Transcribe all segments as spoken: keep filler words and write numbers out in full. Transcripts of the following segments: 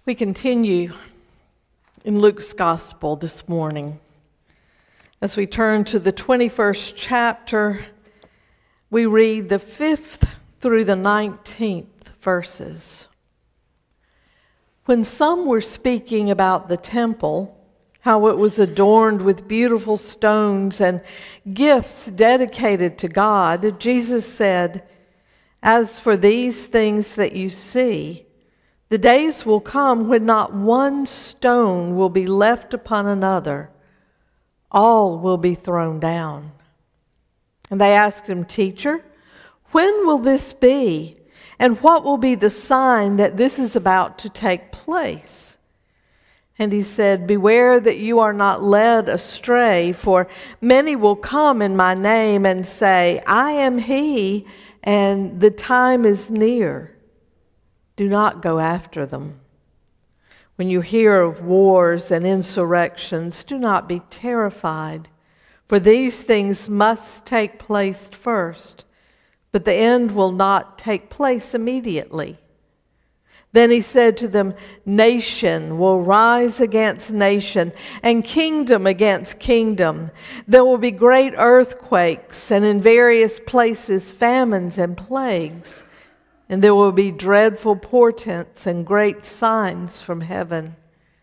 We continue in Luke's Gospel this morning. As we turn to the twenty-first chapter, we read the fifth through the nineteenth verses. When some were speaking about the temple, how it was adorned with beautiful stones and gifts dedicated to God, Jesus said, "As for these things that you see, the days will come when not one stone will be left upon another. All will be thrown down." And they asked him, "Teacher, when will this be? And what will be the sign that this is about to take place?" And he said, "Beware that you are not led astray, for many will come in my name and say, 'I am he,' and the time is near. Do not go after them. When you hear of wars and insurrections, do not be terrified, for these things must take place first, but the end will not take place immediately." Then he said to them, "Nation will rise against nation, and kingdom against kingdom. There will be great earthquakes, and in various places famines and plagues. And there will be dreadful portents and great signs from heaven.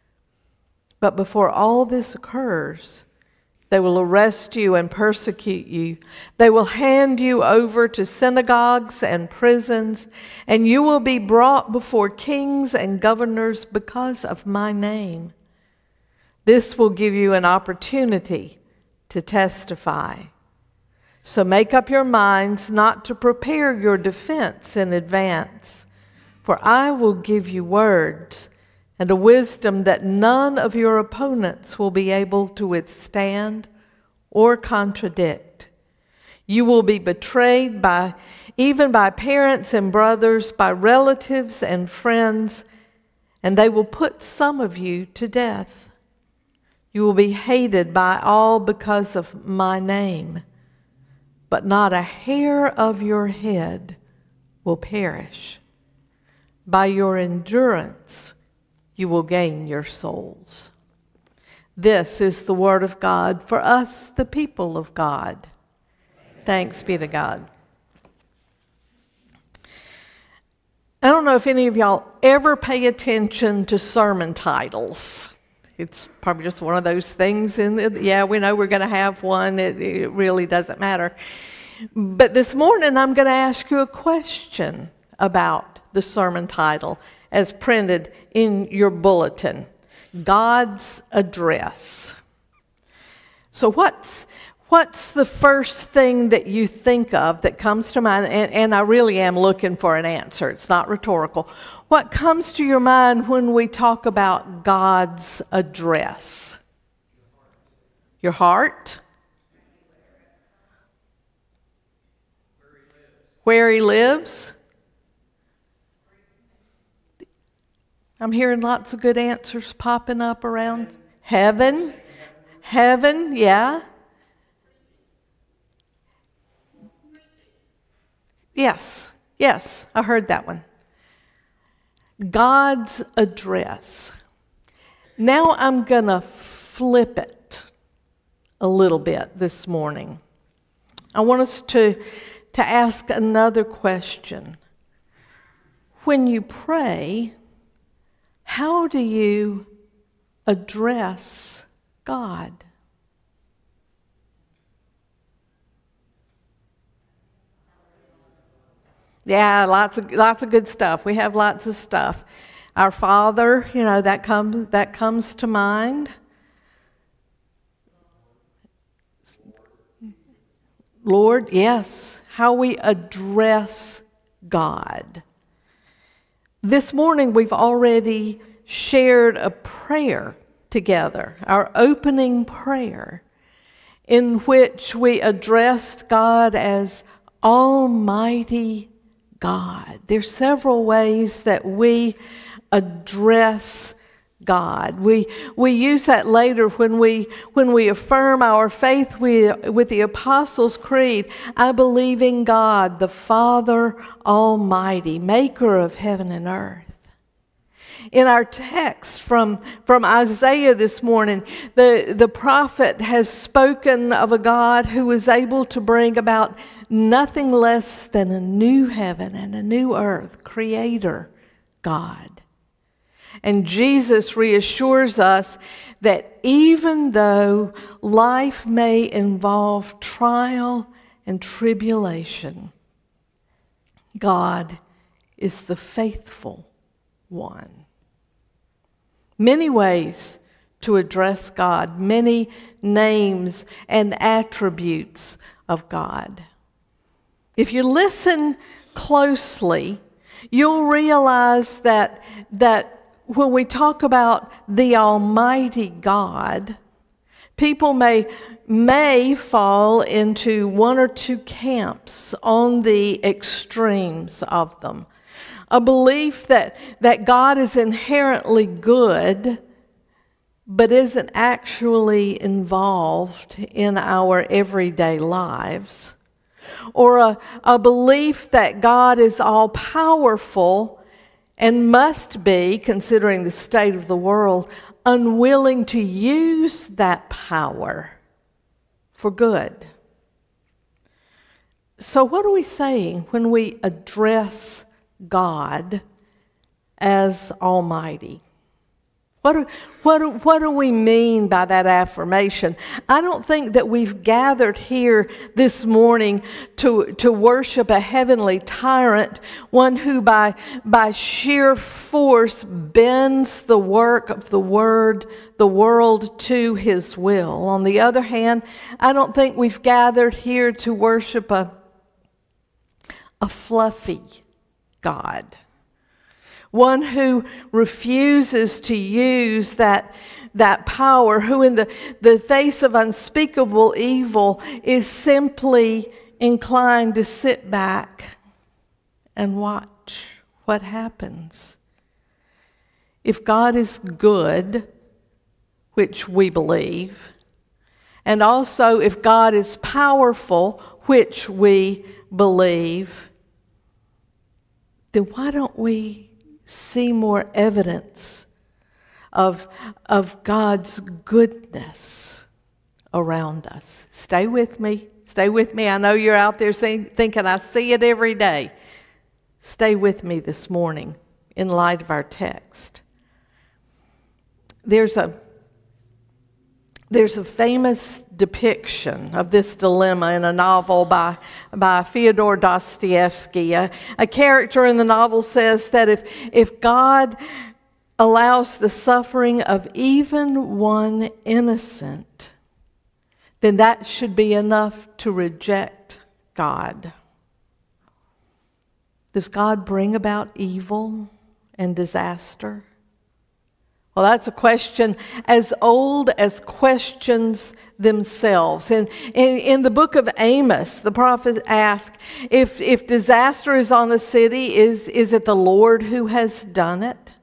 But before all this occurs, they will arrest you and persecute you. They will hand you over to synagogues and prisons, and you will be brought before kings and governors because of my name. This will give you an opportunity to testify. So make up your minds not to prepare your defense in advance, for I will give you words and a wisdom that none of your opponents will be able to withstand or contradict. You will be betrayed by even by parents and brothers, by relatives and friends, and they will put some of you to death. You will be hated by all because of my name. But not a hair of your head will perish. By your endurance, you will gain your souls." This is the word of God for us, the people of God. Thanks be to God. I don't know if any of y'all ever pay attention to sermon titles. It's probably just one of those things, and yeah, we know we're going to have one. It, it really doesn't matter. But this morning, I'm going to ask you a question about the sermon title as printed in your bulletin, God's Address. So what's, what's the first thing that you think of that comes to mind? And, and I really am looking for an answer. It's not rhetorical. What comes to your mind when we talk about God's address? Your heart? Where he lives? I'm hearing lots of good answers popping up around. Heaven? Heaven, yeah. Yes, yes, I heard that one. God's address. Now I'm going to flip it a little bit this morning. I want us to, to ask another question. When you pray, how do you address God? Yeah, lots of lots of good stuff. We have lots of stuff. Our Father, you know, that comes that comes to mind. Lord, yes, how we address God. This morning we've already shared a prayer together, our opening prayer, in which we addressed God as Almighty God. There's several ways that we address God. We we use that later when we when we affirm our faith with, with the Apostles' Creed. I believe in God, the Father Almighty, maker of heaven and earth. In our text from, from Isaiah this morning, the, the prophet has spoken of a God who is able to bring about nothing less than a new heaven and a new earth, Creator God. And Jesus reassures us that even though life may involve trial and tribulation, God is the faithful one. Many ways to address God, many names and attributes of God. If you listen closely, you'll realize that, that when we talk about the Almighty God, people may, may fall into one or two camps on the extremes of them. A belief that, that God is inherently good, but isn't actually involved in our everyday lives. Or a, a belief that God is all-powerful and must be, considering the state of the world, unwilling to use that power for good. So what are we saying when we address God as Almighty? What do, what, do, what do we mean by that affirmation? I don't think that we've gathered here this morning to, to worship a heavenly tyrant, one who by, by sheer force bends the work of the word, the world to his will. On the other hand, I don't think we've gathered here to worship a, a fluffy God. One who refuses to use that, that power, who in the, the face of unspeakable evil is simply inclined to sit back and watch what happens. If God is good, which we believe, and also if God is powerful, which we believe, then why don't we see more evidence of, of God's goodness around us? Stay with me. Stay with me. I know you're out there saying, thinking, I see it every day. Stay with me this morning in light of our text. There's a There's a famous depiction of this dilemma in a novel by, by Fyodor Dostoevsky. A, a character in the novel says that if, if God allows the suffering of even one innocent, then that should be enough to reject God. Does God bring about evil and disaster? Well, that's a question as old as questions themselves. And in, in the book of Amos, the prophet asks, if, if disaster is on a city, is, is it the Lord who has done it?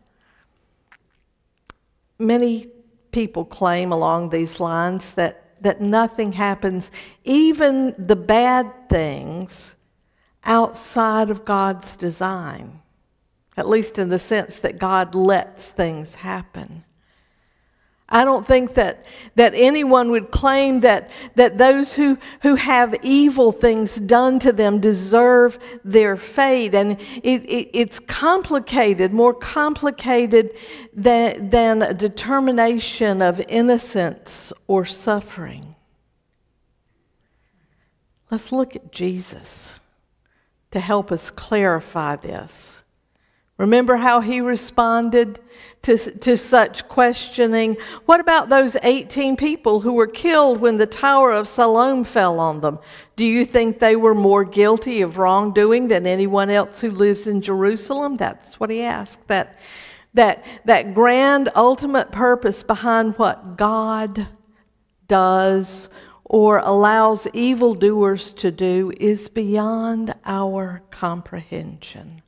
Many people claim along these lines that, that nothing happens, even the bad things, outside of God's design. At least in the sense that God lets things happen. I don't think that, that anyone would claim that, that those who, who have evil things done to them deserve their fate. And it, it, it's complicated, more complicated than, than a determination of innocence or suffering. Let's look at Jesus to help us clarify this. Remember how he responded to, to such questioning? What about those eighteen people who were killed when the Tower of Siloam fell on them? Do you think they were more guilty of wrongdoing than anyone else who lives in Jerusalem? That's what he asked. That, that, that grand ultimate purpose behind what God does or allows evildoers to do is beyond our comprehension.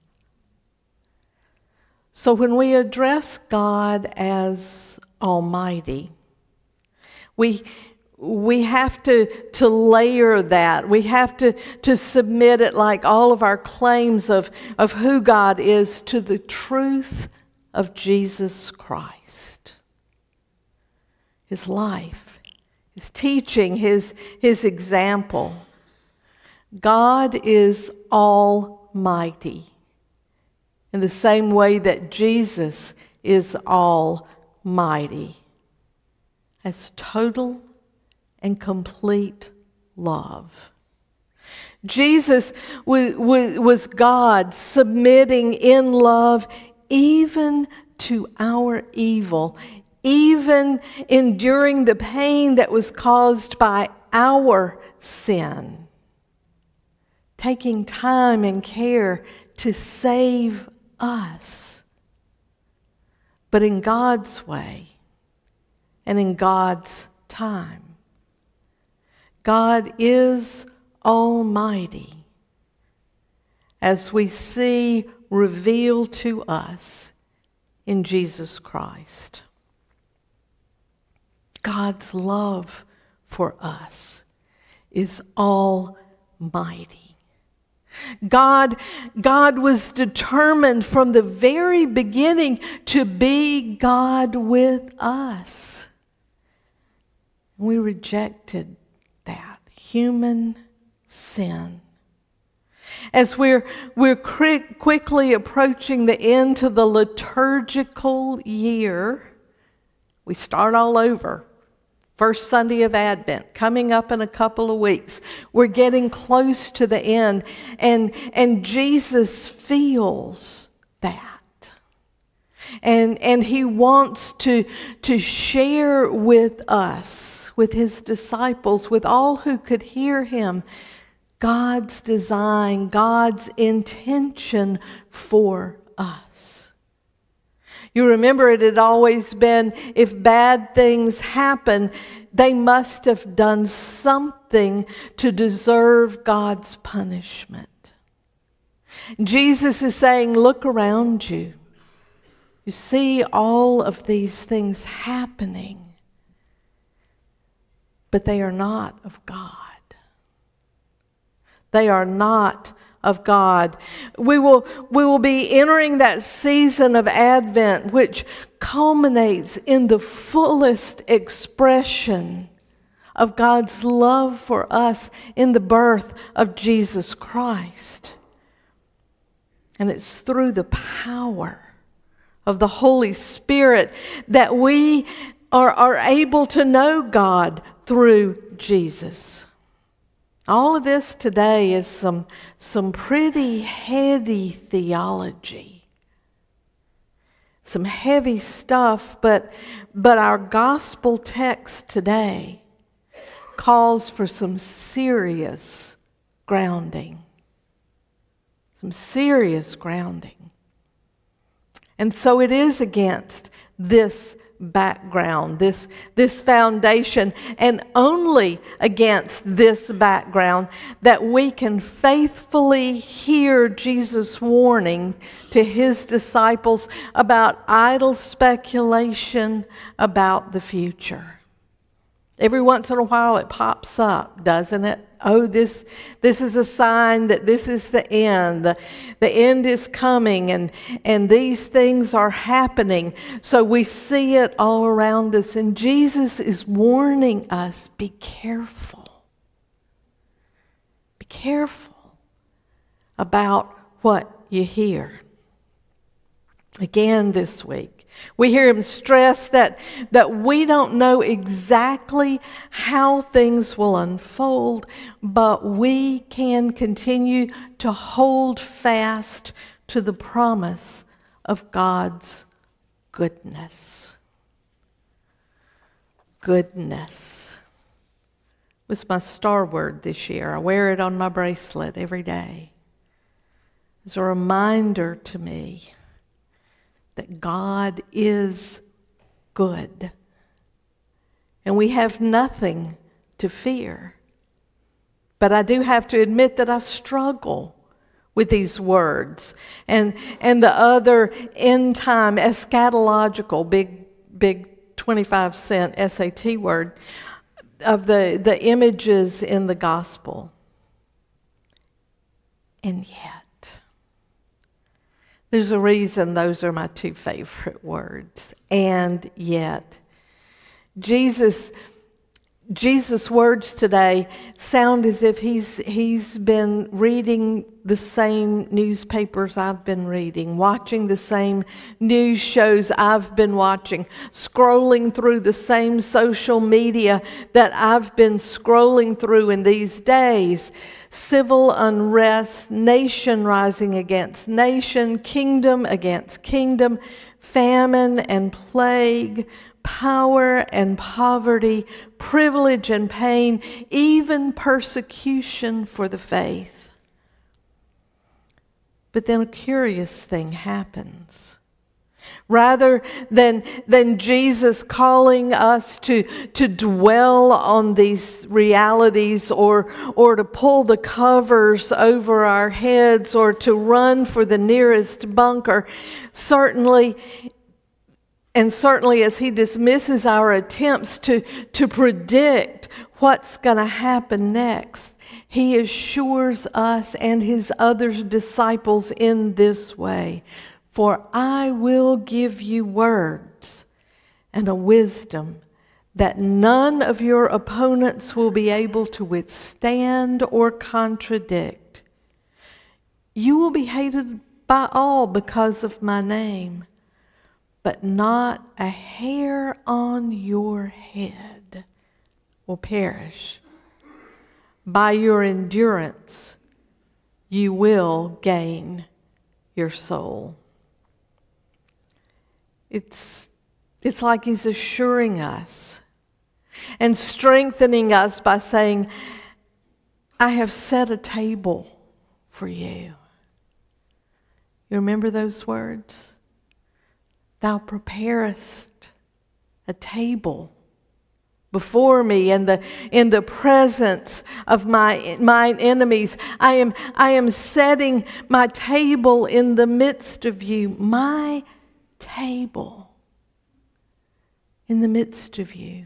So when we address God as Almighty, we, we have to, to layer that. We have to, to submit it, like all of our claims of, of who God is, to the truth of Jesus Christ. His life, his teaching, his, his example. God is almighty in the same way that Jesus is almighty, as total and complete love. Jesus was God submitting in love even to our evil, even enduring the pain that was caused by our sin, taking time and care to save us, but in God's way and in God's time. God is almighty, as we see revealed to us in Jesus Christ. God's love for us is almighty. God, God was determined from the very beginning to be God with us. We rejected that human sin. As we're, we're quick, quickly approaching the end to the liturgical year, we start all over. First Sunday of Advent, coming up in a couple of weeks. We're getting close to the end, and, and Jesus feels that. And, and he wants to, to share with us, with his disciples, with all who could hear him, God's design, God's intention for us. You remember it had always been, if bad things happen, they must have done something to deserve God's punishment. Jesus is saying, look around you. You see all of these things happening, but they are not of God. They are not of God. We will, we will be entering that season of Advent, which culminates in the fullest expression of God's love for us in the birth of Jesus Christ. And it's through the power of the Holy Spirit that we are, are able to know God through Jesus. All of this today is some, some pretty heady theology. Some heavy stuff, but, but our gospel text today calls for some serious grounding. Some serious grounding. And so it is against this background, this, this foundation, and only against this background that we can faithfully hear Jesus' warning to his disciples about idle speculation about the future. Every once in a while it pops up, doesn't it? Oh, this, this is a sign that this is the end. The, the end is coming, and, and these things are happening. So we see it all around us. And Jesus is warning us, be careful. Be careful about what you hear. Again this week, we hear him stress that, that we don't know exactly how things will unfold, but we can continue to hold fast to the promise of God's goodness. Goodness was my star word this year. I wear it on my bracelet every day. It's a reminder to me that God is good, and we have nothing to fear. But I do have to admit that I struggle with these words and, and the other end time eschatological, big, big twenty-five cent S A T word of the, the images in the gospel. And yet, There's a reason those are my two favorite words. And yet, Jesus, Jesus' words today sound as if he's, he's been reading the same newspapers I've been reading, watching the same news shows I've been watching, scrolling through the same social media that I've been scrolling through in these days. Civil unrest, nation rising against nation, kingdom against kingdom, famine and plague, power and poverty, privilege and pain, even persecution for the faith. But then a curious thing happens. Rather than, than Jesus calling us to, to dwell on these realities or, or to pull the covers over our heads or to run for the nearest bunker, certainly And certainly as he dismisses our attempts to, to predict what's going to happen next, he assures us and his other disciples in this way, "For I will give you words and a wisdom that none of your opponents will be able to withstand or contradict. You will be hated by all because of my name, but not a hair on your head will perish. By your endurance, you will gain your soul." It's, it's like he's assuring us and strengthening us by saying, "I have set a table for you." You remember those words? "Thou preparest a table before me in the, in the presence of my, mine enemies. I am, I am setting my table in the midst of you." My table in the midst of you.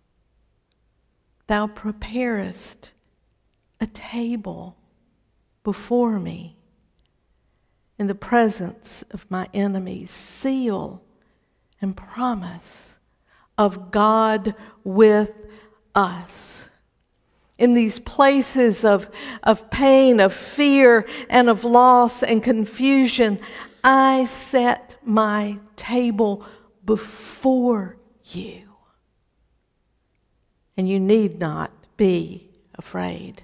"Thou preparest a table before me in the presence of my enemies." Seal and promise of God with us. In these places of, of pain, of fear, and of loss and confusion, I set my table before you. And you need not be afraid.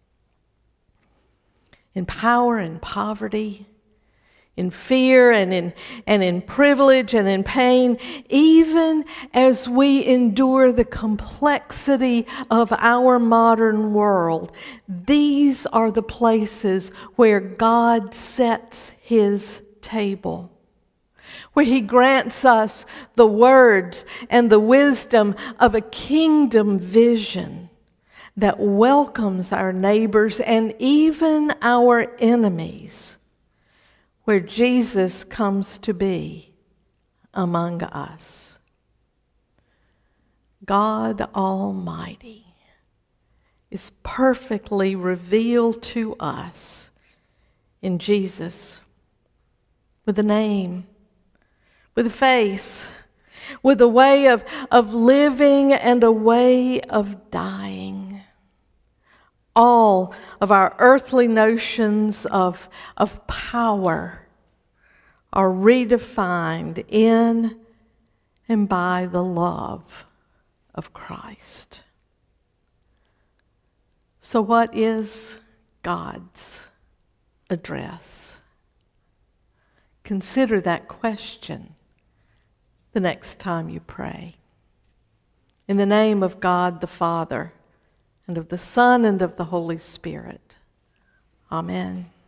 In power and poverty, in fear and in, and in privilege and in pain, even as we endure the complexity of our modern world, these are the places where God sets his table, where he grants us the words and the wisdom of a kingdom vision that welcomes our neighbors and even our enemies, where Jesus comes to be among us. God Almighty is perfectly revealed to us in Jesus, with a name, with a face, with a way of, of living and a way of dying. All of our earthly notions of, of power are redefined in and by the love of Christ. So what is God's address? Consider that question the next time you pray. In the name of God the Father, and of the Son, and of the Holy Spirit. Amen.